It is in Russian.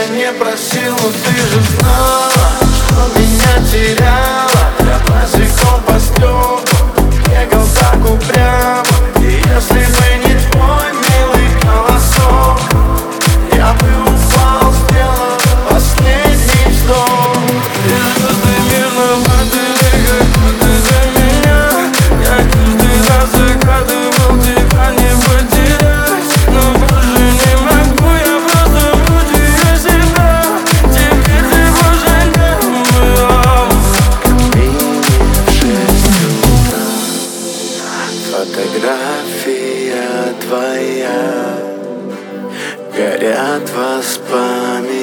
я не просил, но ты же знала, что меня теряла. Я босиком по стеклам бегал так упрямо. И если бы не твой милый голосок, я бы упал, сделал последний вздох. И звезды мирно падали, как будто за меня. Я каждый раз загадывал тебя не потерять, но больше не могу, я просто мучаю себя. Теперь ты больше не моя. В 6 утра фотография твоя, горят воспоминания.